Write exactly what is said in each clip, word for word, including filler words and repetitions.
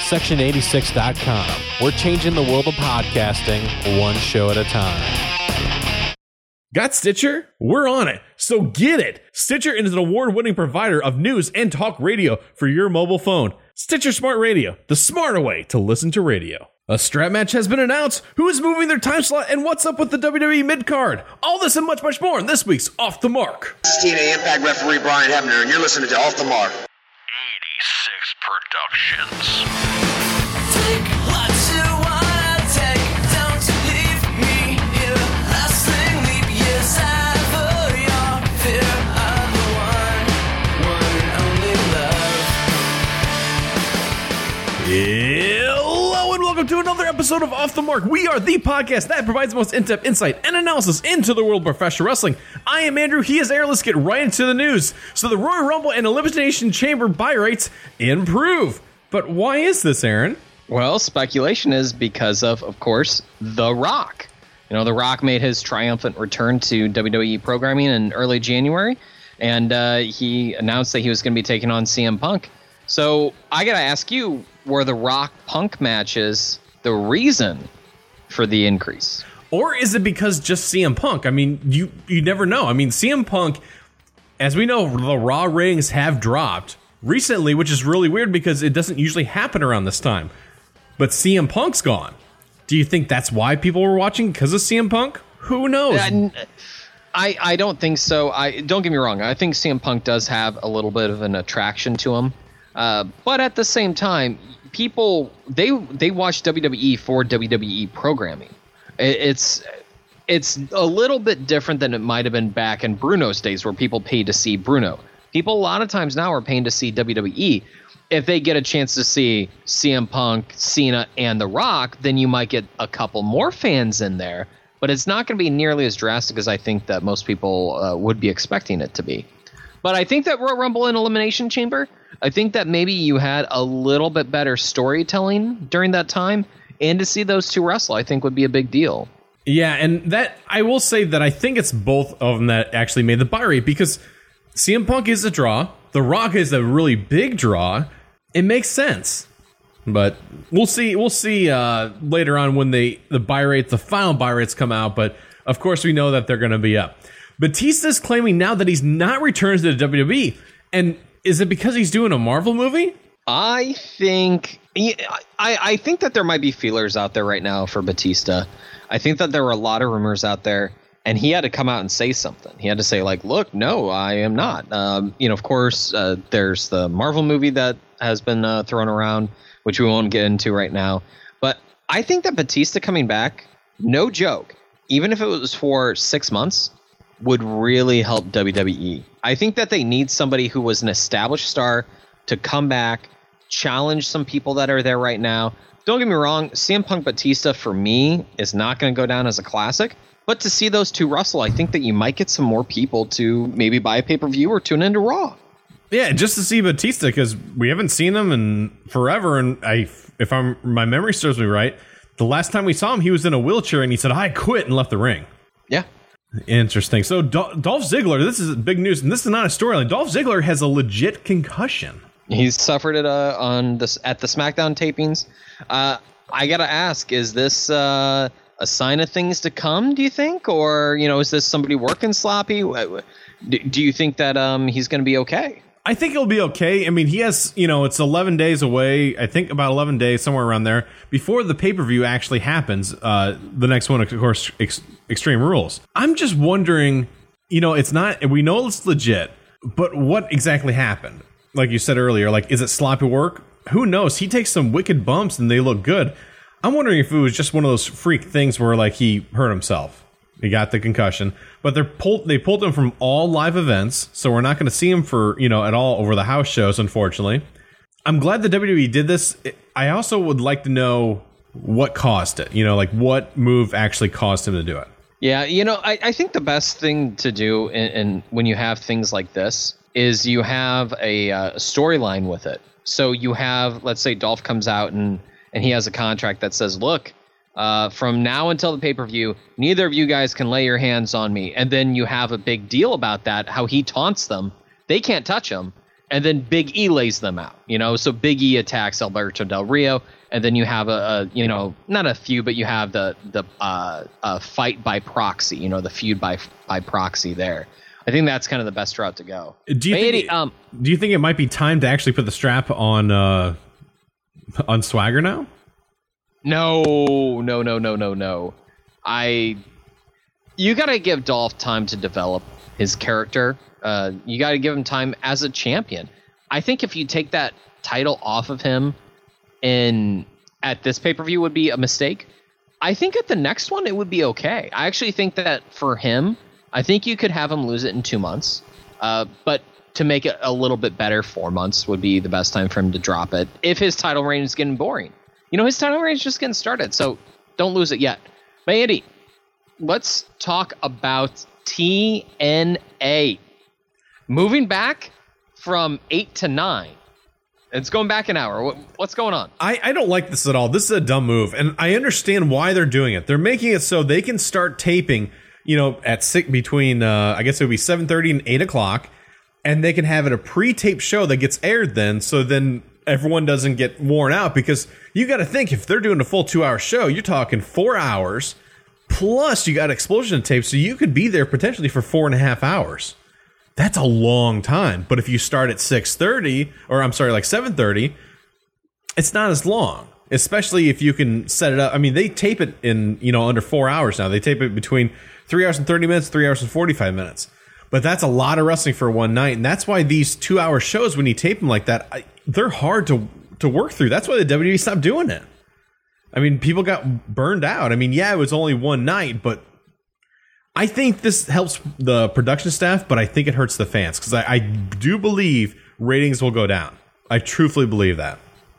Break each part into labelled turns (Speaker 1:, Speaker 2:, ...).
Speaker 1: section eighty-six dot com. We're changing the world of podcasting one show at a time.
Speaker 2: Got Stitcher? We're on it, so get it! Stitcher is an award-winning provider of news and talk radio for your mobile phone. Stitcher Smart Radio, the smarter way to listen to radio. A strap match has been announced. Who is moving their time slot and what's up with the W W E mid-card? All this and much, much more in this week's Off the Mark.
Speaker 3: This is T N A Impact referee Brian Hebner, and you're listening to Off the Mark.
Speaker 4: eighty-six Productions.
Speaker 5: Take what you wanna take, don't you leave me here. Lasting leap years ever, your fear of the one, one and only love.
Speaker 2: Hello and welcome to another episode of Off the Mark. We are the podcast that provides the most in-depth insight and analysis into the world of professional wrestling. I am Andrew, he is Aaron. Let's get right into the news. So the Royal Rumble and Elimination Chamber buy rates improve. But why is this, Aaron?
Speaker 6: Well, speculation is because of, of course, The Rock. You know, The Rock made his triumphant return to W W E programming in early January, and uh, he announced that he was going to be taking on C M Punk. So I got to ask you, were the Rock Punk matches the reason for the increase?
Speaker 2: Or is it because just C M Punk? I mean, you you never know. I mean, C M Punk, as we know, the Raw ratings have dropped recently, which is really weird because it doesn't usually happen around this time. But C M Punk's gone. Do you think that's why people were watching, because of C M Punk? Who knows?
Speaker 6: I, I don't think so. I don't get me wrong. I think C M Punk does have a little bit of an attraction to him. Uh, but at the same time, people, they they watch W W E for W W E programming. It, it's it's a little bit different than it might have been back in Bruno's days, where people paid to see Bruno. People a lot of times now are paying to see W W E. If they get a chance to see C M Punk, Cena, and The Rock, then you might get a couple more fans in there. But it's not going to be nearly as drastic as I think that most people uh, would be expecting it to be. But I think that Royal Rumble and Elimination Chamber, I think that maybe you had a little bit better storytelling during that time. And to see those two wrestle, I think would be a big deal.
Speaker 2: Yeah, and that I will say that I think it's both of them that actually made the buy rate, because C M Punk is a draw. The Rock is a really big draw. It makes sense. But we'll see We'll see uh, later on when they, the buy rates, the final buy rates come out. But of course, we know that they're going to be up. Batista's claiming now that he's not returned to the W W E. And is it because he's doing a Marvel movie?
Speaker 6: I think I, I think that there might be feelers out there right now for Batista. I think that there were a lot of rumors out there, and he had to come out and say something. He had to say, like, look, no, I am not. Um, you know, of course, uh, there's the Marvel movie that has been uh, thrown around, which we won't get into right now. But I think that Batista coming back, no joke, even if it was for six months, would really help W W E. I think that they need somebody who was an established star to come back, challenge some people that are there right now. Don't get me wrong, C M Punk Batista for me is not going to go down as a classic, but to see those two wrestle, I think that you might get some more people to maybe buy a pay-per-view or tune into Raw.
Speaker 2: Yeah, just to see Batista, because we haven't seen him in forever, and I, if I'm my memory serves me right, the last time we saw him, he was in a wheelchair, and he said, "I quit," and left the ring.
Speaker 6: Yeah.
Speaker 2: Interesting. So Dol- Dolph Ziggler, this is big news, and this is not a storyline. Dolph Ziggler has a legit concussion.
Speaker 6: He's suffered it uh, on this at the SmackDown tapings. Uh, I gotta ask: is this uh, a sign of things to come? Do you think, or you know, is this somebody working sloppy? Do, do you think that um, he's going to be okay?
Speaker 2: I think he'll be okay. I mean, he has, you know, it's eleven days away. I think about eleven days, somewhere around there, before the pay-per-view actually happens. Uh, the next one, of course, ex- Extreme Rules. I'm just wondering, you know, it's not, we know it's legit, but what exactly happened? Like you said earlier, like, is it sloppy work? Who knows? He takes some wicked bumps and they look good. I'm wondering if it was just one of those freak things where, like, he hurt himself. He got the concussion, but they're pulled. They pulled him from all live events, so we're not going to see him for, you know, at all over the house shows. Unfortunately, I'm glad the W W E did this. I also would like to know what caused it. You know, like what move actually caused him to do it.
Speaker 6: Yeah, you know, I, I think the best thing to do in, in when you have things like this is you have a uh, storyline with it. So you have, let's say, Dolph comes out and and he has a contract that says, look. Uh, from now until the pay-per-view, neither of you guys can lay your hands on me. And then you have a big deal about that, how he taunts them. They can't touch him. and then Big E lays them out. You know, so Big E attacks Alberto Del Rio, and then you have a, a you know not a feud, but you have the the uh, uh, fight by proxy. You know, the feud by by proxy there. I think that's kind of the best route to go.
Speaker 2: Do you
Speaker 6: But
Speaker 2: think?
Speaker 6: Eddie, um,
Speaker 2: do you think it might be time to actually put the strap on uh, on Swagger now?
Speaker 6: No, no, no, no, no, no. I. You got to give Dolph time to develop his character. Uh, you got to give him time as a champion. I think if you take that title off of him in at this pay per view would be a mistake. I think at the next one it would be okay. I actually think that for him, I think you could have him lose it in two months. Uh, but to make it a little bit better, four months would be the best time for him to drop it. If his title reign is getting boring, you know, his title reign is just getting started, so don't lose it yet. But Andy, let's talk about T N A. Moving back from eight to nine. It's going back an hour. What, what's going on?
Speaker 2: I, I don't like this at all. This is a dumb move, and I understand why they're doing it. They're making it so they can start taping, you know, at six between uh, I guess it would be seven thirty and eight o'clock, and they can have it a pre-taped show that gets aired then, so then everyone doesn't get worn out. Because you got to think, if they're doing a full two-hour show, you're talking four hours plus you got explosion tape, so you could be there potentially for four and a half hours. That's a long time. But if you start at six thirty, or I'm sorry, like seven thirty, it's not as long. Especially if you can set it up. I mean, they tape it in, you know, under four hours now. They tape it between three hours and thirty minutes, three hours and forty-five minutes. But that's a lot of wrestling for one night. And that's why these two-hour shows, when you tape them like that, I, they're hard to to work through. That's why the W W E stopped doing it. I mean, people got burned out. I mean, yeah, it was only one night, but I think this helps the production staff, but I think it hurts the fans, because I, I do believe ratings will go down. I truthfully believe that.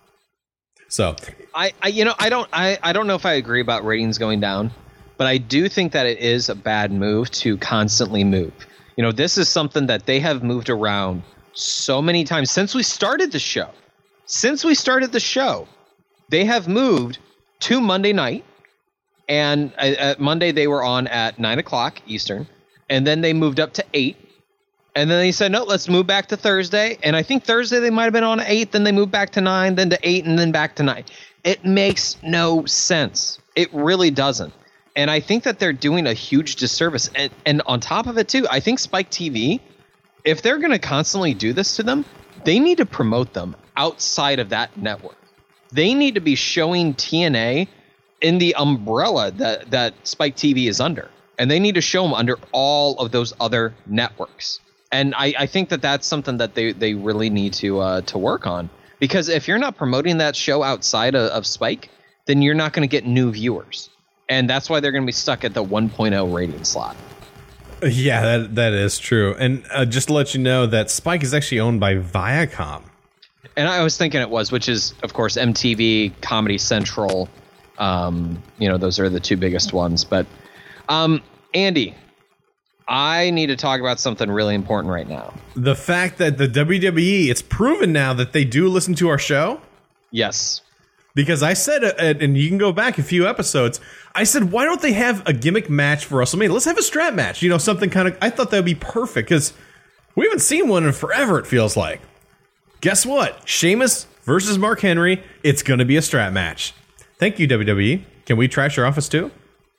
Speaker 2: So,
Speaker 6: I, I you know, I don't I, I don't know if I agree about ratings going down, but I do think that it is a bad move to constantly move. You know, this is something that they have moved around so many times since we started the show. Since we started the show, they have moved to Monday night. And at Monday, they were on at nine o'clock Eastern. And then they moved up to eight. And then they said, no, let's move back to Thursday. And I think Thursday they might have been on at eight. Then they moved back to nine, then to eight, and then back to nine. It makes no sense. It really doesn't. And I think that they're doing a huge disservice. And, and on top of it, too, I think Spike T V, if they're going to constantly do this to them, they need to promote them outside of that network. They need to be showing T N A in the umbrella that, that Spike T V is under. And they need to show them under all of those other networks. And I, I think that that's something that they, they really need to uh, to work on. Because if you're not promoting that show outside of, of Spike, then you're not going to get new viewers. And that's why they're going to be stuck at the one point oh rating slot.
Speaker 2: yeah, that that is true. And uh, just to let you know that Spike is actually owned by Viacom.
Speaker 6: And I was thinking it was, which is, of course, M T V, Comedy Central. Um, you know, those are the two biggest ones. But um, Andy, I need to talk about something really important right now.
Speaker 2: The fact that the W W E, it's proven now that they do listen to our show.
Speaker 6: Yes.
Speaker 2: Because I said, uh, and you can go back a few episodes, I said, why don't they have a gimmick match for WrestleMania? Let's have a strap match. You know, something kind of, I thought that would be perfect, because we haven't seen one in forever, it feels like. Guess what? Sheamus versus Mark Henry, it's going to be a strap match. Thank you, W W E. Can we trash your office too?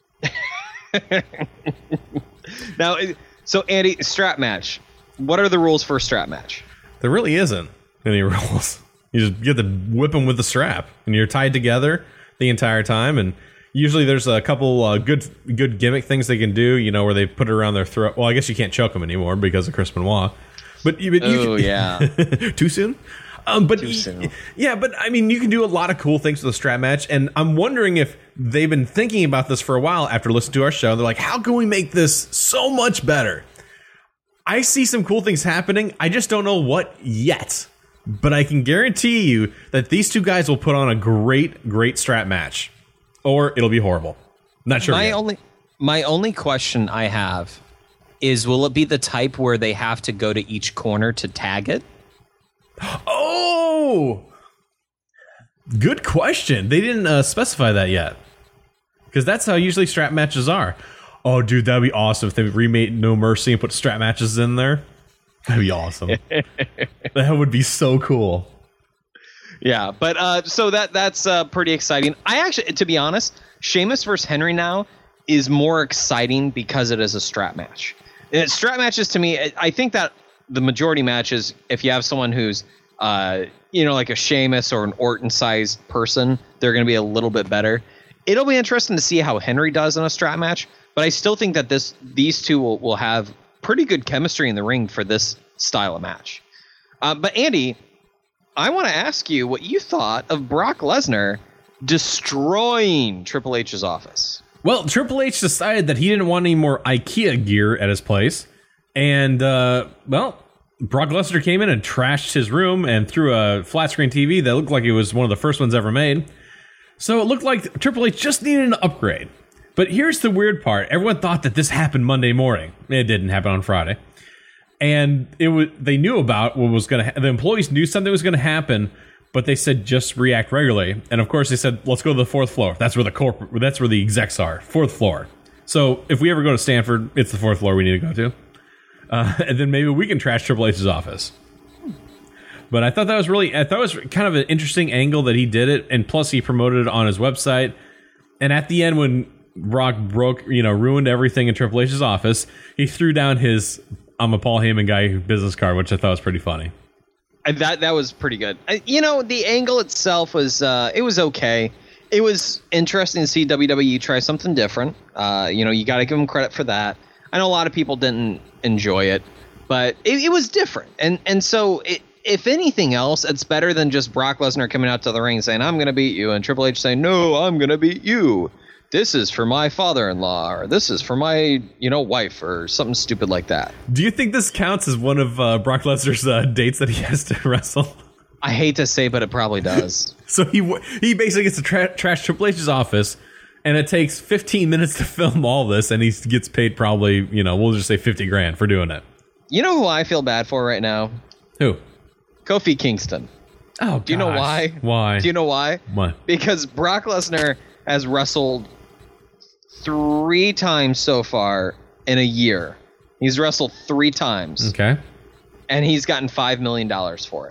Speaker 6: Now, so Andy, strap match. What are the rules for a strap match?
Speaker 2: There really isn't any rules. You just get to whip them with the strap, and you're tied together the entire time. And usually there's a couple uh, good good gimmick things they can do, you know, where they put it around their throat. Well, I guess you can't choke them anymore because of Chris Benoit. But you, but you
Speaker 6: oh,
Speaker 2: can,
Speaker 6: yeah.
Speaker 2: Too soon? Um, but
Speaker 6: Too soon.
Speaker 2: Yeah, but I mean, you can do a lot of cool things with a strap match, and I'm wondering if they've been thinking about this for a while after listening to our show. They're like, how can we make this so much better? I see some cool things happening. I just don't know what yet. But I can guarantee you that these two guys will put on a great, great strap match, or it'll be horrible. Not sure.
Speaker 6: My
Speaker 2: yet.
Speaker 6: only, my only question I have is, will it be the type where they have to go to each corner to tag it?
Speaker 2: Oh, good question. They didn't uh, specify that yet, because that's how usually strap matches are. Oh, dude, that'd be awesome if they remade No Mercy and put strap matches in there. That'd be awesome. That would be so cool.
Speaker 6: Yeah, but uh, so that that's uh, pretty exciting. I actually, to be honest, Sheamus versus Henry now is more exciting because it is a strap match. And strap matches to me, I think that the majority matches, if you have someone who's, uh, you know, like a Sheamus or an Orton-sized person, they're going to be a little bit better. It'll be interesting to see how Henry does in a strap match, but I still think that this these two will, will have pretty good chemistry in the ring for this style of match. Uh, but Andy, I want to ask you what you thought of Brock Lesnar destroying Triple H's office.
Speaker 2: Well, Triple H decided that he didn't want any more IKEA gear at his place. And, uh, well, Brock Lesnar came in and trashed his room and threw a flat screen T V that looked like it was one of the first ones ever made. So it looked like Triple H just needed an upgrade. But here's the weird part. Everyone thought that this happened Monday morning. It didn't happen on Friday. And it was they knew about what was going to ha- the employees knew something was going to happen, but they said just react regularly. And of course they said, let's go to the fourth floor. That's where the corporate that's where the execs are. Fourth floor. So if we ever go to Stanford, it's the fourth floor we need to go to. Uh, and then maybe we can trash Triple H's office. But I thought that was really, I thought it was kind of an interesting angle that he did it. And plus he promoted it on his website. And at the end, when Brock broke, you know, ruined everything in Triple H's office, he threw down his I'm a Paul Heyman guy business card, which I thought was pretty funny.
Speaker 6: That that was pretty good. I, you know, the angle itself was uh, it was okay. It was interesting to see W W E try something different. Uh, you know, you got to give them credit for that. I know a lot of people didn't enjoy it, but it, it was different. And and so, it, if anything else, it's better than just Brock Lesnar coming out to the ring saying, I'm going to beat you, and Triple H saying, no, I'm going to beat you. This is for my father-in-law, or this is for my, you know, wife, or something stupid like that.
Speaker 2: Do you think this counts as one of uh, Brock Lesnar's uh, dates that he has to wrestle?
Speaker 6: I hate to say, but it probably does.
Speaker 2: So he he basically gets to tra- trash Triple H's office, and it takes fifteen minutes to film all this, and he gets paid probably, you know, we'll just say fifty grand for doing it.
Speaker 6: You know who I feel bad for right now?
Speaker 2: Who?
Speaker 6: Kofi Kingston.
Speaker 2: Oh,
Speaker 6: Do you know
Speaker 2: gosh.
Speaker 6: why?
Speaker 2: Why?
Speaker 6: Do you know why?
Speaker 2: Why?
Speaker 6: Because Brock Lesnar has wrestled three times so far in a year. He's wrestled three times.
Speaker 2: Okay.
Speaker 6: And he's gotten five million dollars for it.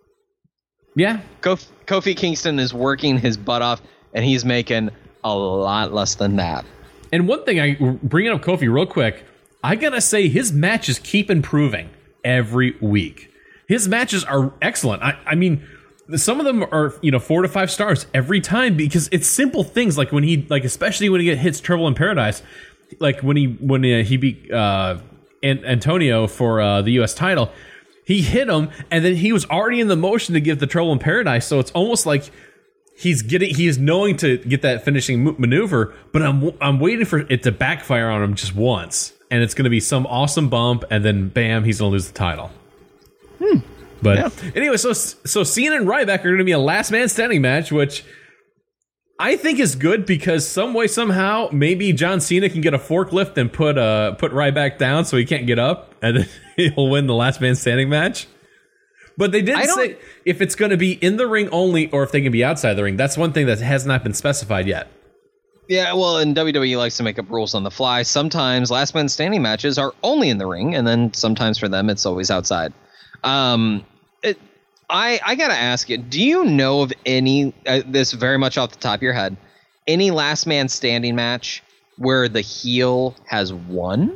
Speaker 2: Yeah.
Speaker 6: Kof- Kofi Kingston is working his butt off, and he's making a lot less than that.
Speaker 2: And one thing, I bringing up Kofi real quick, I gotta say his matches keep improving every week. His matches are excellent. I, I mean, some of them are, you know, four to five stars every time because it's simple things like when he, like especially when he get hits Trouble in Paradise, like when he when uh, he beat uh, An- Antonio for uh, the U S title, he hit him and then he was already in the motion to give the Trouble in Paradise. So it's almost like he's getting he is knowing to get that finishing maneuver, but I'm I'm waiting for it to backfire on him just once, and it's going to be some awesome bump, and then bam, he's going to lose the title. Hmm. But yeah. Anyway, so so Cena and Ryback are going to be a last man standing match, which I think is good because some way somehow maybe John Cena can get a forklift and put uh put Ryback down so he can't get up, and then he'll win the last man standing match. But they didn't say if it's going to be in the ring only or if they can be outside the ring. That's one thing that has not been specified yet.
Speaker 6: Yeah, well, and W W E likes to make up rules on the fly. Sometimes last man standing matches are only in the ring, and then sometimes for them it's always outside. Um, it, I I gotta ask you, do you know of any, uh, this very much off the top of your head, any last man standing match where the heel has won?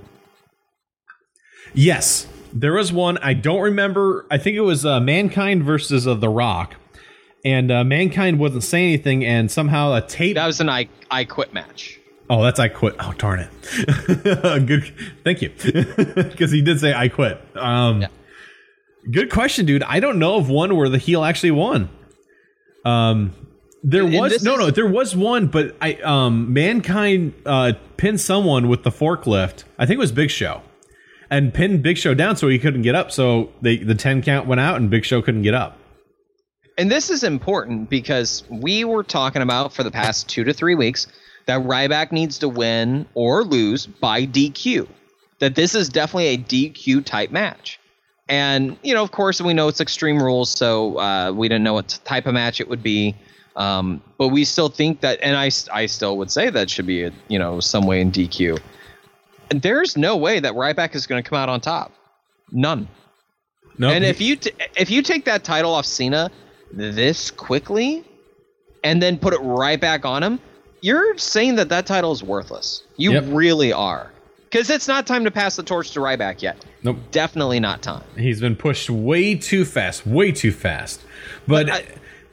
Speaker 2: Yes, there was one. I don't remember. I think it was uh, Mankind versus uh, The Rock, and uh, Mankind wasn't saying anything, and somehow a tape.
Speaker 6: That was an I I Quit match.
Speaker 2: Oh, that's I Quit. Oh, darn it. Good. Thank you, because he did say I quit. Um, yeah. Good question, dude. I don't know of one where the heel actually won. Um, there
Speaker 6: And
Speaker 2: was
Speaker 6: this
Speaker 2: no,
Speaker 6: is-
Speaker 2: no, there was one, but I um, Mankind uh, pinned someone with the forklift. I think it was Big Show, and pinned Big Show down so he couldn't get up. So they, the ten count went out, and Big Show couldn't get up.
Speaker 6: And this is important because we were talking about for the past two to three weeks that Ryback needs to win or lose by D Q. That this is definitely a D Q type match. And, you know, of course, we know it's Extreme Rules, so uh, we didn't know what type of match it would be. Um, but we still think that, and I, I still would say that should be, a, you know, some way in D Q. And there's no way that Ryback is going to come out on top. None.
Speaker 2: No,
Speaker 6: and
Speaker 2: he-
Speaker 6: if you t- if you take that title off Cena this quickly, and then put it right back on him, you're saying that that title is worthless. You
Speaker 2: Yep.
Speaker 6: really are, because it's not time to pass the torch to Ryback yet.
Speaker 2: Nope.
Speaker 6: Definitely not time.
Speaker 2: He's been pushed way too fast, way too fast. But,
Speaker 6: But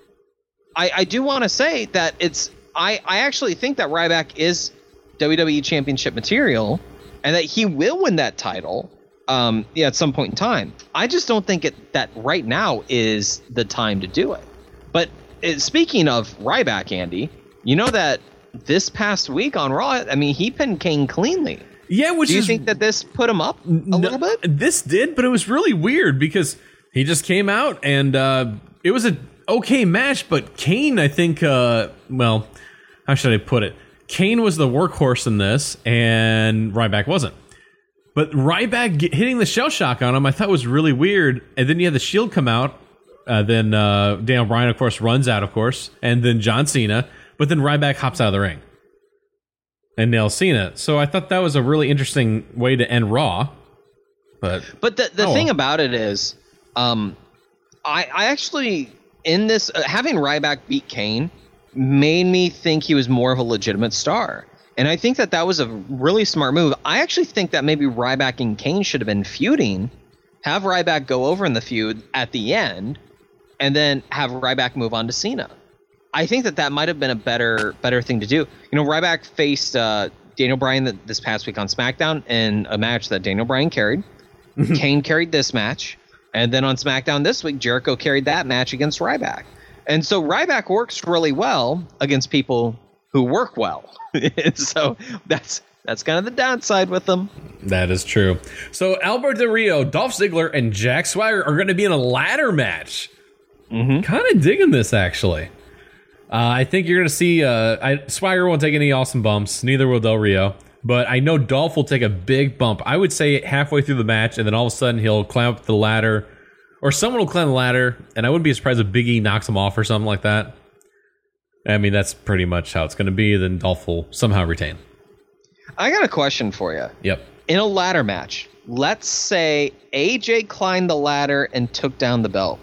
Speaker 6: I, I, I do want to say that it's I, I actually think that Ryback is W W E Championship material, and that he will win that title um, yeah, at some point in time. I just don't think it that right now is the time to do it. But uh, speaking of Ryback, Andy, you know that this past week on Raw, I mean, he pinned Kane cleanly.
Speaker 2: yeah, which
Speaker 6: Do you
Speaker 2: is
Speaker 6: think that this put him up a
Speaker 2: No,
Speaker 6: little bit?
Speaker 2: This did, but it was really weird because he just came out and uh, it was a okay match. But Kane, I think, uh, well, how should I put it? Kane was the workhorse in this, and Ryback wasn't. But Ryback get, hitting the shell shock on him, I thought was really weird. And then you had the Shield come out. Uh, then uh, Daniel Bryan, of course, runs out, of course, and then John Cena. But then Ryback hops out of the ring and nails Cena. So I thought that was a really interesting way to end Raw. But
Speaker 6: But the, the
Speaker 2: Oh,
Speaker 6: thing
Speaker 2: well.
Speaker 6: about it is, um, I, I actually, in this, uh, having Ryback beat Kane made me think he was more of a legitimate star. And I think that that was a really smart move. I actually think that maybe Ryback and Kane should have been feuding, have Ryback go over in the feud at the end, and then have Ryback move on to Cena. I think that that might have been a better better thing to do. You know, Ryback faced uh, Daniel Bryan th- this past week on SmackDown in a match that Daniel Bryan carried. Kane carried this match. And then on SmackDown this week, Jericho carried that match against Ryback. And so Ryback works really well against people who work well. So that's that's kind of the downside with them.
Speaker 2: that is true. So Albert Del Rio, Dolph Ziggler, and Jack Swagger are going to be in a ladder match. Mm-hmm. Kind of digging this, actually. Uh, I think you're going to see uh, I, Swagger won't take any awesome bumps. Neither will Del Rio. But I know Dolph will take a big bump. I would say halfway through the match, and then all of a sudden he'll climb up the ladder, or someone will climb the ladder, and I wouldn't be surprised if Big E knocks him off or something like that. I mean, that's pretty much how it's going to be. Then Dolph will somehow retain.
Speaker 6: I got a question for you.
Speaker 2: Yep.
Speaker 6: In a ladder match, let's say A J climbed the ladder and took down the belt.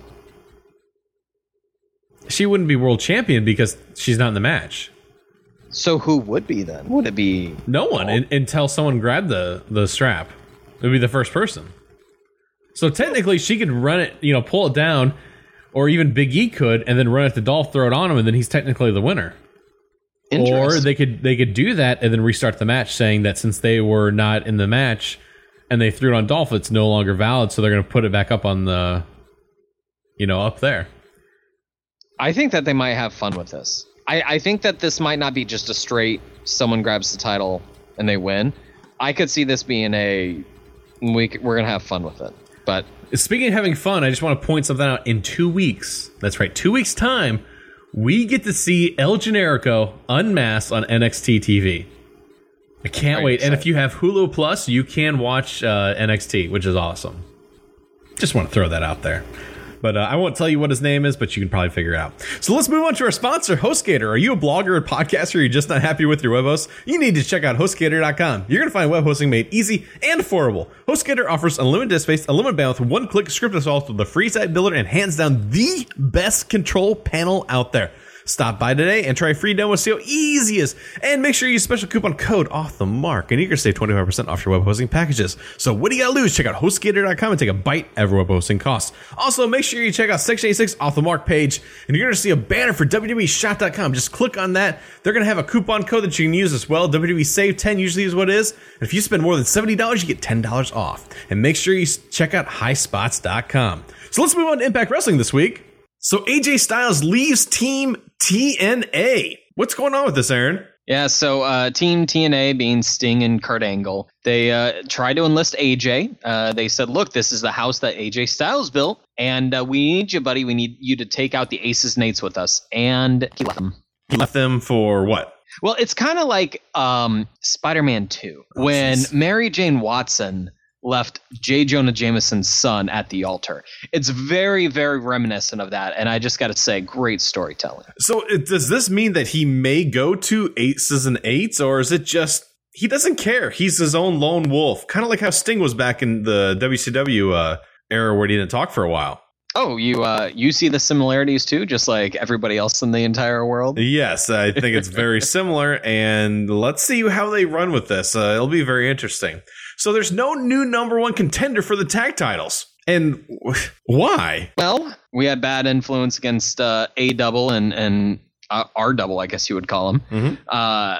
Speaker 2: She wouldn't be world champion because she's not in the match.
Speaker 6: So who would be then? Would it be
Speaker 2: No one in, until someone grabbed the, the strap. It would be the first person. So technically, she could run it, you know, pull it down, or even Big E could, and then run it to Dolph, throw it on him, and then he's technically the winner. Or
Speaker 6: Interesting.
Speaker 2: they could they could do that and then restart the match, saying that since they were not in the match and they threw it on Dolph, it's no longer valid, so they're going to put it back up on the, you know, up there.
Speaker 6: I think that they might have fun with this. I, I think that this might not be just a straight someone grabs the title and they win. I could see this being a we c- we're gonna have fun with it. But
Speaker 2: Speaking of having fun, I just want to point something out. In two weeks, that's right, two weeks' time, we get to see El Generico unmasked on N X T T V. I can't
Speaker 6: Very
Speaker 2: wait. And
Speaker 6: excited.
Speaker 2: if you have Hulu Plus, you can watch uh, N X T, which is awesome. Just want to throw that out there. But uh, I won't tell you what his name is, but you can probably figure it out. So let's move on to our sponsor, HostGator. Are you a blogger or podcaster? Or you're just not happy with your web host? You need to check out HostGator dot com. You're going to find web hosting made easy and affordable. HostGator offers unlimited disk space, unlimited bandwidth, one-click script install with the free site builder, and hands down the best control panel out there. Stop by today and try a free demo to see how easy it is. And make sure you use special coupon code off the mark, and you're going to save twenty-five percent off your web hosting packages. So what do you got to lose? Check out HostGator dot com and take a bite of web hosting costs. Also, make sure you check out Section eighty-six off the mark page, and you're going to see a banner for W W E shop dot com. Just click on that. They're going to have a coupon code that you can use as well. W W E Save ten usually is what it is. And if you spend more than seventy dollars, you get ten dollars off. And make sure you check out high spots dot com. So let's move on to Impact Wrestling this week. So A J Styles leaves Team T N A. What's going on with this, Aaron?
Speaker 6: yeah, so uh, Team T N A being Sting and Kurt Angle, they uh, tried to enlist A J. Uh, they said, look, this is the house that A J Styles built, and uh, we need you, buddy. We need you to take out the aces and eights with us. And he left them.
Speaker 2: He left them for what?
Speaker 6: Well, it's kind of like um, Spider-Man two, when
Speaker 2: jeez.
Speaker 6: Mary Jane Watson left J. Jonah Jameson's son at the altar. It's very, very reminiscent of that, and I just got to say, great storytelling.
Speaker 2: So it, does this mean that he may go to aces and eights, or is it just he doesn't care? He's his own lone wolf, kind of like how Sting was back in the W C W uh, era where he didn't talk for a while.
Speaker 6: Oh, you uh, you see the similarities too, just like everybody else in the entire world?
Speaker 2: Yes, I think it's very similar, and let's see how they run with this. Uh, it'll be very interesting. So there's no new number one contender for the tag titles. And why?
Speaker 6: Well, we had bad influence against uh, A double and, and uh, R double, I guess you would call him.
Speaker 2: Mm-hmm.
Speaker 6: Uh,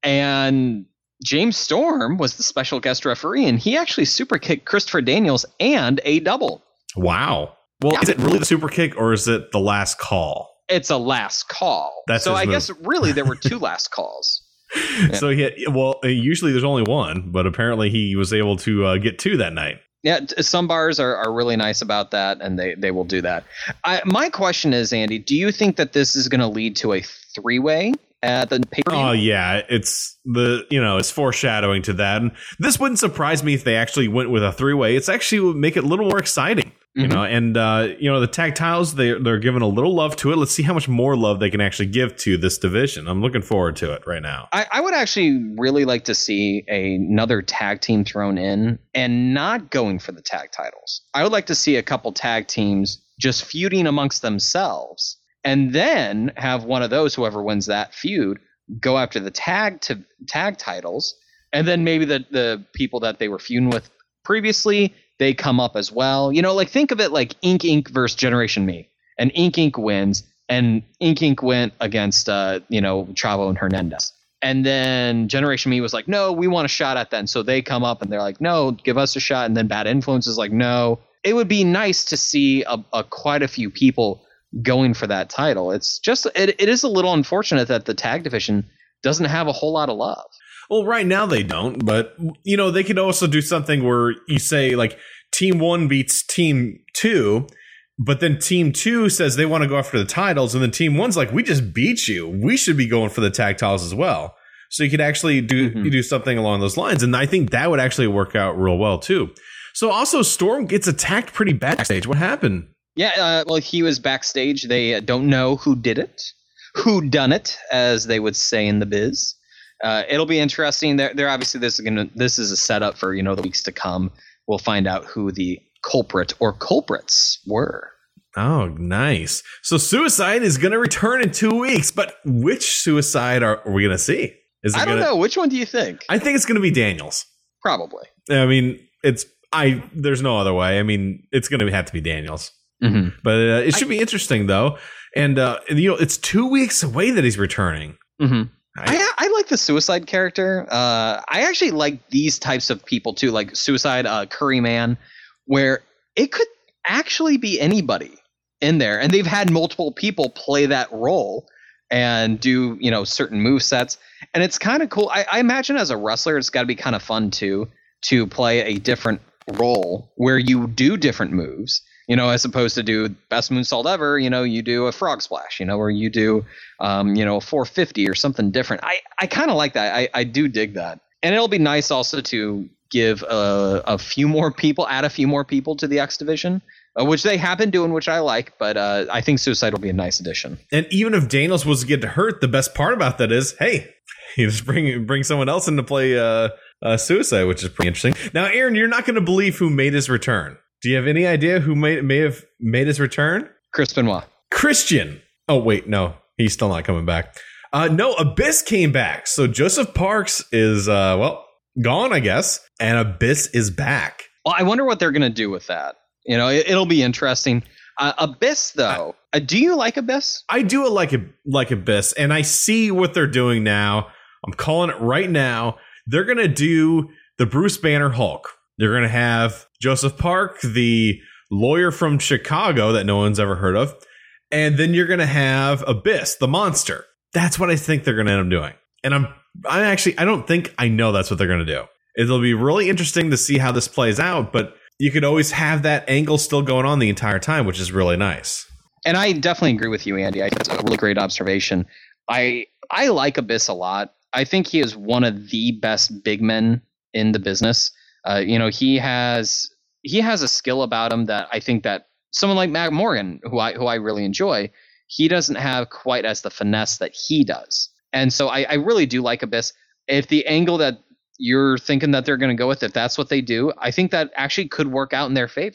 Speaker 6: and James Storm was the special guest referee, and he actually super kicked Christopher Daniels and A double.
Speaker 2: Wow. Well,
Speaker 6: Yeah.
Speaker 2: is it really the super kick or is it the last call?
Speaker 6: It's a last call.
Speaker 2: That's
Speaker 6: so
Speaker 2: his
Speaker 6: I
Speaker 2: move.
Speaker 6: guess really there were two last calls.
Speaker 2: So he had, well, usually there's only one, but apparently he was able to uh, get two that night.
Speaker 6: Yeah, t- some bars are, are really nice about that, and they, they will do that. I, my question is, Andy, do you think that this is going to lead to a three-way at the pay-per-view?
Speaker 2: Oh yeah, it's the you know it's foreshadowing to that, and this wouldn't surprise me if they actually went with a three way. It's actually would make it a little more exciting, you
Speaker 6: Mhm.
Speaker 2: know. And uh, you know the tag titles they they're giving a little love to it. Let's see how much more love they can actually give to this division. I'm looking forward to it right now.
Speaker 6: I, I would actually really like to see a, another tag team thrown in and not going for the tag titles. I would like to see a couple tag teams just feuding amongst themselves, and then have one of those, whoever wins that feud, go after the tag to tag titles, and then maybe the the people that they were feuding with previously, they come up as well. You know, like think of it like Ink Inc versus Generation Me, and Ink Inc wins, and Ink Inc went against uh, you know, Chavo and Hernandez. And then Generation Me was like, no, we want a shot at that. And so they come up and they're like, no, give us a shot. And then Bad Influence is like, no. It would be nice to see a, a quite a few people going for that title. It's just it, it is a little unfortunate that the tag division doesn't have a whole lot of love.
Speaker 2: Well, right now they don't, but you know they could also do something where you say like Team One beats Team Two, but then Team Two says they want to go after the titles, and then Team One's like, we just beat you, we should be going for the tag titles as well. So you could actually do
Speaker 6: Mhm.
Speaker 2: you do something along those lines, and I think that would actually work out real well too. So also Storm gets attacked pretty backstage. What happened?
Speaker 6: Yeah, uh, well, he was backstage. They uh, don't know who did it, who done it, as they would say in the biz. Uh, it'll be interesting. They're, they're obviously this is gonna this is a setup for you know the weeks to come. We'll find out who the culprit or culprits were.
Speaker 2: Oh, nice. So Suicide is going to return in two weeks, but which Suicide are, are we going to see? Is it
Speaker 6: I don't
Speaker 2: gonna,
Speaker 6: know. Which one do you think?
Speaker 2: I think it's going to be Daniels.
Speaker 6: Probably.
Speaker 2: I mean, it's I. There's no other way. I mean, it's going to have to be Daniels.
Speaker 6: Mm-hmm.
Speaker 2: But uh, it should be interesting though, and uh, you know, it's two weeks away that he's returning.
Speaker 6: Mm-hmm.
Speaker 2: I-
Speaker 6: I, I like the Suicide character. Uh, I actually like these types of people too, like Suicide, uh, Curry Man, where it could actually be anybody in there, and they've had multiple people play that role and do you know certain move sets, and it's kind of cool. I, I imagine as a wrestler, it's got to be kind of fun too to play a different role where you do different moves. You know, as opposed to do best moonsault ever, you know, you do a frog splash, you know, or you do, um, you know, a four fifty or something different. I, I kind of like that. I, I do dig that. And it'll be nice also to give a, a few more people, add a few more people to the X division, uh, which they have been doing, which I like. But uh, I think Suicide will be a nice addition.
Speaker 2: And even if Daniels was to get hurt, the best part about that is, hey, you just bring bring someone else in to play uh, uh, Suicide, which is pretty interesting. Now, Aaron, you're not going to believe who made his return. Do you have any idea who may, may have made his return?
Speaker 6: Chris Benoit.
Speaker 2: Christian. Oh, wait, no. He's still not coming back. Uh, no, Abyss came back. So Joseph Parks is, uh, well, gone, I guess. And Abyss is back.
Speaker 6: Well, I wonder what they're going to do with that. You know, it, it'll be interesting. Uh, Abyss, though. Uh, do you like Abyss?
Speaker 2: I do like, like Abyss, and I see what they're doing now. I'm calling it right now. They're going to do the Bruce Banner Hulk. They're going to have Joseph Park, the lawyer from Chicago that no one's ever heard of. And then you're going to have Abyss, the monster. That's what I think they're going to end up doing. And I'm I actually, I don't think I know that's what they're going to do. It'll be really interesting to see how this plays out, but you could always have that angle still going on the entire time, which is really nice.
Speaker 6: And I definitely agree with you, Andy. I think that's a really great observation. I I like Abyss a lot. I think he is one of the best big men in the business. Uh, you know, he has he has a skill about him that I think that someone like Matt Morgan, who I who I really enjoy, he doesn't have quite as the finesse that he does. And so I, I really do like Abyss. If the angle that you're thinking that they're going to go with, if that's what they do, I think that actually could work out in their favor.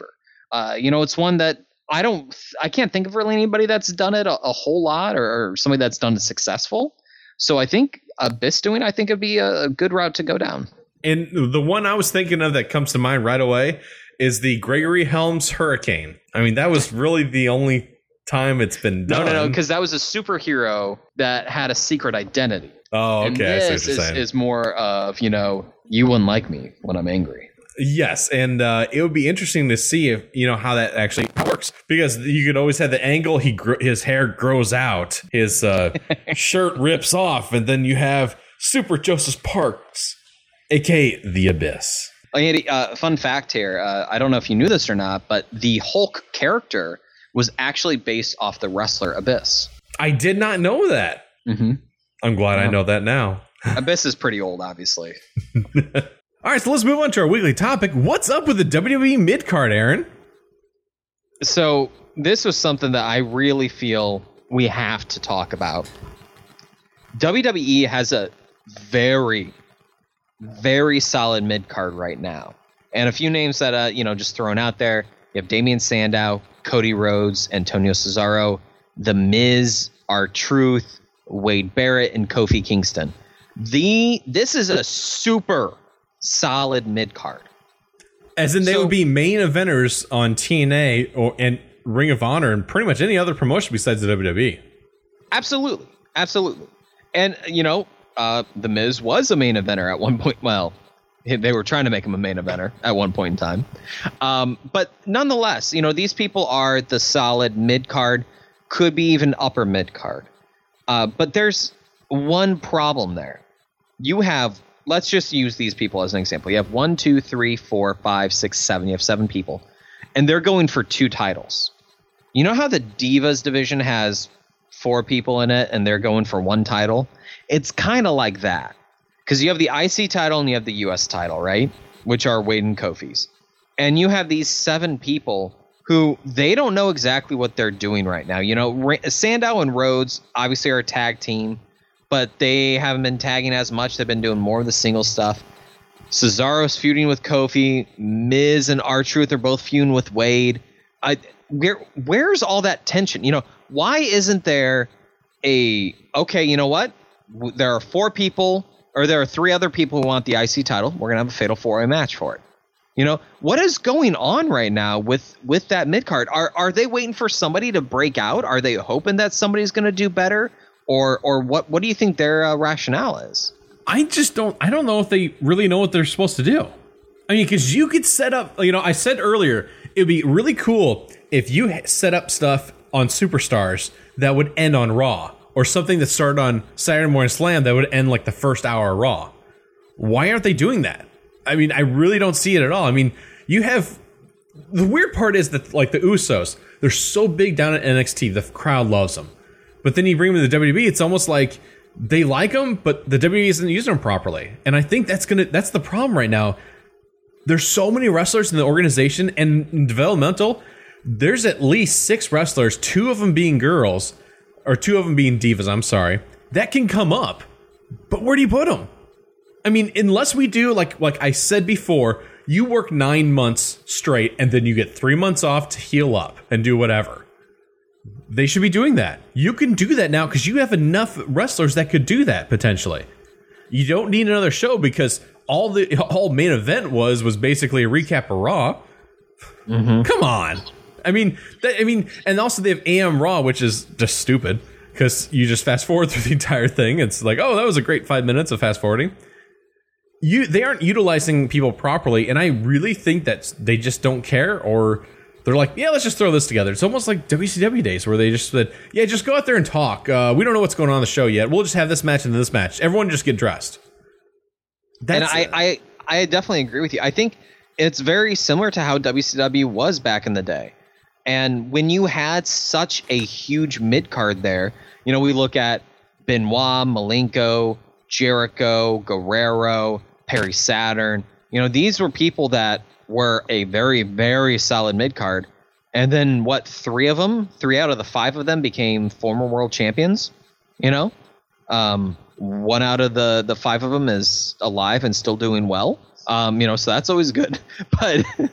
Speaker 6: Uh, you know, it's one that I don't, I can't think of really anybody that's done it a, a whole lot, or, or somebody that's done it successful. So I think Abyss doing, I think it'd be a, a good route to go down.
Speaker 2: And the one I was thinking of that comes to mind right away is the Gregory Helms Hurricane. I mean, that was really the only time it's been done.
Speaker 6: No, no, no, because that was a superhero that had a secret identity.
Speaker 2: Oh,
Speaker 6: And
Speaker 2: okay. I see what
Speaker 6: this
Speaker 2: you're
Speaker 6: is,
Speaker 2: saying.
Speaker 6: is more of, you know, you wouldn't like me when I'm angry.
Speaker 2: Yes, and uh, it would be interesting to see if you know how that actually works, because you could always have the angle he gr- his hair grows out, his uh, shirt rips off, and then you have Super Joseph Parks, aka the Abyss.
Speaker 6: Oh, Andy, uh, fun fact here. Uh, I don't know if you knew this or not, but the Hulk character was actually based off the wrestler Abyss.
Speaker 2: I did not know that.
Speaker 6: Mm-hmm.
Speaker 2: I'm glad I know that now.
Speaker 6: Abyss is pretty old, obviously.
Speaker 2: All right, so let's move on to our weekly topic. What's up with the W W E mid-card, Aaron?
Speaker 6: So this was something that I really feel we have to talk about. W W E has a very, very solid mid-card right now. And a few names that, uh, you know, just thrown out there. You have Damian Sandow, Cody Rhodes, Antonio Cesaro, The Miz, R-Truth, Wade Barrett, and Kofi Kingston. The This is a super solid mid-card.
Speaker 2: As in, they
Speaker 6: So-
Speaker 2: would be main eventers on T N A or and Ring of Honor and pretty much any other promotion besides the W W E.
Speaker 6: Absolutely. Absolutely. And, you know, uh, The Miz was a main eventer at one point. Well, they were trying to make him a main eventer at one point in time. Um, but nonetheless, you know, these people are the solid mid-card, could be even upper mid-card. Uh, but there's one problem there. You have, let's just use these people as an example. You have one, two, three, four, five, six, seven. You have seven people. And they're going for two titles. You know how the Divas division has four people in it and they're going for one title? It's kind of like that. Because you have the I C title and you have the U S title, right? Which are Wade and Kofi's. And you have these seven people who they don't know exactly what they're doing right now. You know, Ra- Sandow and Rhodes obviously are a tag team, but they haven't been tagging as much. They've been doing more of the single stuff. Cesaro's feuding with Kofi. Miz and R-Truth are both feuding with Wade. I, where where's all that tension? You know, why isn't there a, okay, you know what? W- There are four people, or there are three other people who want the I C title. We're going to have a fatal four-way match for it. You know, what is going on right now with, with that mid-card? Are are they waiting for somebody to break out? Are they hoping that somebody's going to do better? Or or what, what do you think their uh, rationale is?
Speaker 2: I just don't, I don't know if they really know what they're supposed to do. I mean, because you could set up, you know, I said earlier, it'd be really cool if you ha- set up stuff on Superstars that would end on Raw, or something that started on Saturday Morning Slam that would end like the first hour of Raw. Why aren't they doing that? I mean, I really don't see it at all. I mean, you have, the weird part is that like the Usos, they're so big down at N X T, the crowd loves them. But then you bring them to the W W E, it's almost like they like them, but the W W E isn't using them properly. And I think that's gonna that's the problem right now. There's so many wrestlers in the organization, and in developmental, there's at least six wrestlers, two of them being girls, or two of them being divas, I'm sorry, that can come up. But where do you put them? I mean, unless we do, like like I said before, you work nine months straight, and then you get three months off to heal up and do whatever. They should be doing that. You can do that now because you have enough wrestlers that could do that potentially. You don't need another show because all the all main event was was basically a recap of Raw. Mm-hmm. Come on, I mean, that, I mean, and also they have A M Raw, which is just stupid because you just fast forward through the entire thing. It's like, oh, that was a great five minutes of fast forwarding. You they aren't utilizing people properly, and I really think that they just don't care, or they're like, yeah, let's just throw this together. It's almost like W C W days where they just said, yeah, just go out there and talk. Uh, we don't know what's going on in the show yet. We'll just have this match and this match. Everyone just get dressed. That's,
Speaker 6: and I, I, I definitely agree with you. I think it's very similar to how W C W was back in the day. And when you had such a huge mid-card there, you know, we look at Benoit, Malenko, Jericho, Guerrero, Perry Saturn. You know, these were people that were a very, very solid mid-card. And then, what, three of them, three out of the five of them became former world champions, you know? Um, one out of the, the five of them is alive and still doing well. Um, you know, so that's always good. But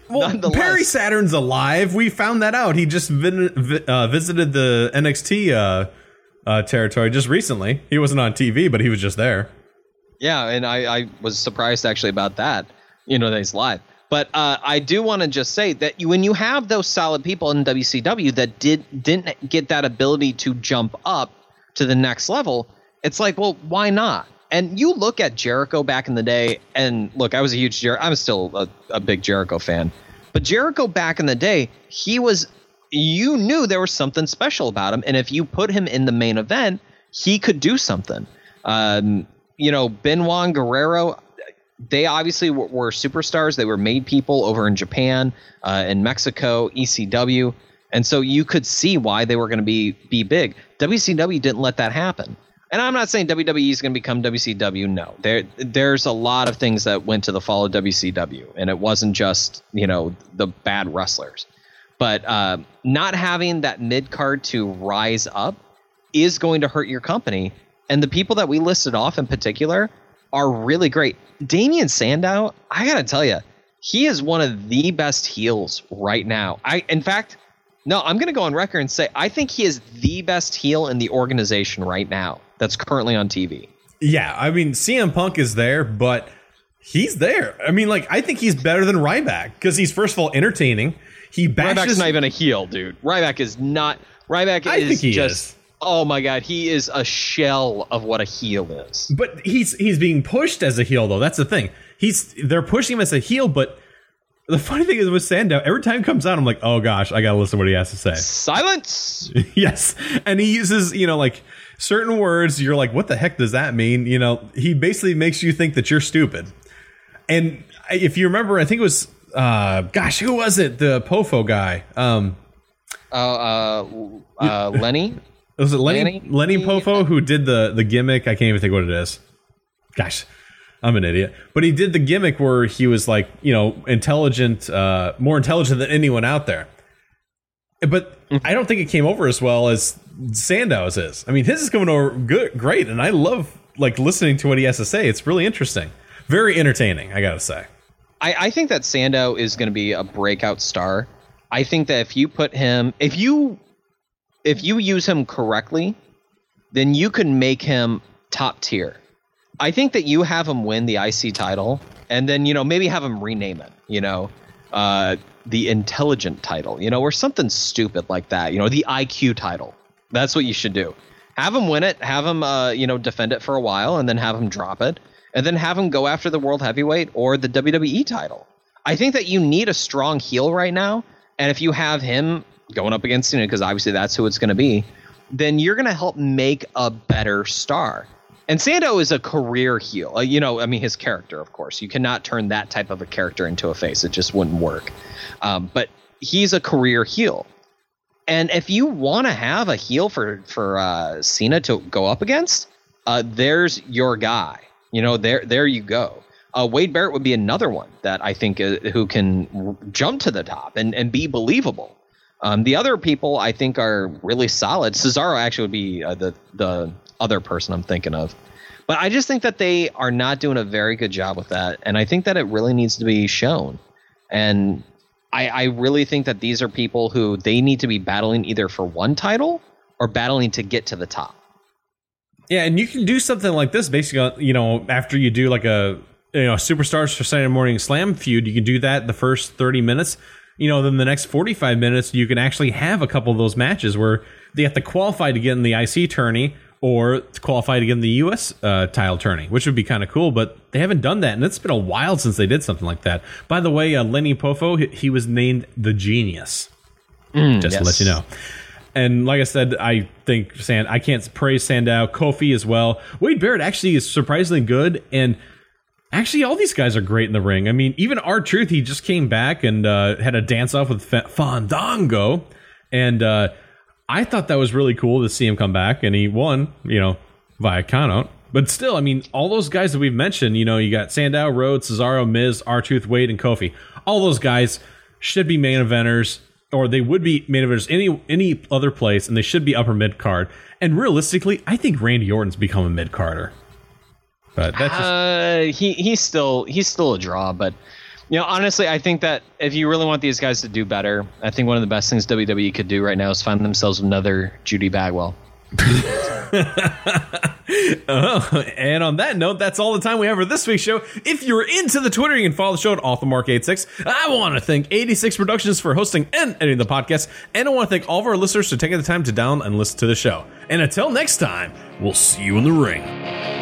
Speaker 2: Well,
Speaker 6: nonetheless.
Speaker 2: Perry Saturn's alive. We found that out. He just vi- vi- uh, visited the N X T uh, uh, territory just recently. He wasn't on T V, but he was just there.
Speaker 6: Yeah, and I, I was surprised actually about that. You know, that he's live. But uh, I do want to just say that you, when you have those solid people in W C W that did didn't get that ability to jump up to the next level, it's like, well, why not? And you look at Jericho back in the day, and look, I was a huge Jericho. I'm still a, a big Jericho fan, but Jericho back in the day, he was. You knew there was something special about him, and if you put him in the main event, he could do something. Um, you know, Benoit and Guerrero. They obviously were, were superstars. They were made people over in Japan, uh, in Mexico, E C W. And so you could see why they were going to be be big. W C W didn't let that happen. And I'm not saying W W E is going to become W C W. No, there there's a lot of things that went to the fall of W C W. And it wasn't just, you know, the bad wrestlers. But uh, not having that mid card to rise up is going to hurt your company. And the people that we listed off in particular are really great. Damian Sandow, I gotta tell you, he is one of the best heels right now. I, in fact, no, I'm gonna go on record and say I think he is the best heel in the organization right now that's currently on T V.
Speaker 2: Yeah, I mean, C M Punk is there, but he's there. I mean, like, I think he's better than Ryback because he's, first of all, entertaining. He bashes.
Speaker 6: Ryback's not even a heel, dude. Ryback is not. Ryback
Speaker 2: I
Speaker 6: is
Speaker 2: think he
Speaker 6: just.
Speaker 2: is.
Speaker 6: Oh my god, he is a shell of what a heel is.
Speaker 2: But he's he's being pushed as a heel, though. That's the thing. He's they're pushing him as a heel, but the funny thing is with Sandow, every time he comes out, I'm like, oh gosh, I gotta listen to what he has to say.
Speaker 6: Silence.
Speaker 2: Yes, and he uses, you know, like certain words. You're like, what the heck does that mean? You know, he basically makes you think that you're stupid. And if you remember, I think it was, uh, gosh, who was it? The Pofo guy. Um,
Speaker 6: Uh, uh, uh, Lenny.
Speaker 2: Was it Lenny
Speaker 6: Lenny?
Speaker 2: Lenny Pofo who did the the gimmick? I can't even think what it is. Gosh, I'm an idiot. But he did the gimmick where he was like, you know, intelligent, uh, more intelligent than anyone out there. But I don't think it came over as well as Sandow's is. I mean, his is coming over good, great, and I love like listening to what he has to say. It's really interesting, very entertaining. I gotta say.
Speaker 6: I, I think that Sandow is going to be a breakout star. I think that if you put him, if you, if you use him correctly, then you can make him top tier. I think that you have him win the I C title, and then, you know, maybe have him rename it, you know, uh, the intelligent title, you know, or something stupid like that, you know, the I Q title. That's what you should do. Have him win it, have him, uh, you know, defend it for a while, and then have him drop it, and then have him go after the World Heavyweight or the W W E title. I think that you need a strong heel right now, and if you have him going up against Cena, because obviously that's who it's going to be, then you're going to help make a better star. And Sandow is a career heel. Uh, you know, I mean, his character, of course. You cannot turn that type of a character into a face. It just wouldn't work. Um, but he's a career heel. And if you want to have a heel for, for uh, Cena to go up against, uh, there's your guy. You know, there there you go. Uh, Wade Barrett would be another one that I think uh, who can jump to the top and, and be believable. Um, the other people I think are really solid. Cesaro actually would be uh, the the other person I'm thinking of. But I just think that they are not doing a very good job with that. And I think that it really needs to be shown. And I, I really think that these are people who they need to be battling either for one title or battling to get to the top.
Speaker 2: Yeah, and you can do something like this basically, you know, after you do like a, you know, Superstars for Saturday Morning Slam feud, you can do that the first thirty minutes. You know, then the next forty-five minutes, you can actually have a couple of those matches where they have to qualify to get in the I C tourney or to qualify to get in the U S uh, title tourney, which would be kind of cool, but they haven't done that, and it's been a while since they did something like that. By the way, uh, Lenny Pofo, he, he was named the Genius,
Speaker 6: Mm,
Speaker 2: just
Speaker 6: yes.
Speaker 2: to let you know. And like I said, I think Sand, I can't praise Sandow, Kofi as well. Wade Barrett actually is surprisingly good, and actually all these guys are great in the ring. I mean, even R-Truth, he just came back and uh, had a dance off with F- Fandango, and uh, I thought that was really cool to see him come back, and he won, you know, via countout. But still, I mean, all those guys that we've mentioned, you know, you got Sandow, Rhodes, Cesaro, Miz, R-Truth, Wade, and Kofi. All those guys should be main eventers, or they would be main eventers any any other place, and they should be upper mid card. And realistically, I think Randy Orton's become a mid carder. But that's just,
Speaker 6: Uh, he he's still he's still a draw, but You know, honestly, I think that if you really want these guys to do better, I think one of the best things W W E could do right now is find themselves another Judy Bagwell.
Speaker 2: Uh, and on that note, that's all the time we have for this week's show. If you're into the Twitter, you can follow the show at off the mark eighty-six. I want to thank eighty-six Productions for hosting and editing the podcast, and I want to thank all of our listeners for taking the time to download and listen to the show. And until next time, we'll see you in the ring.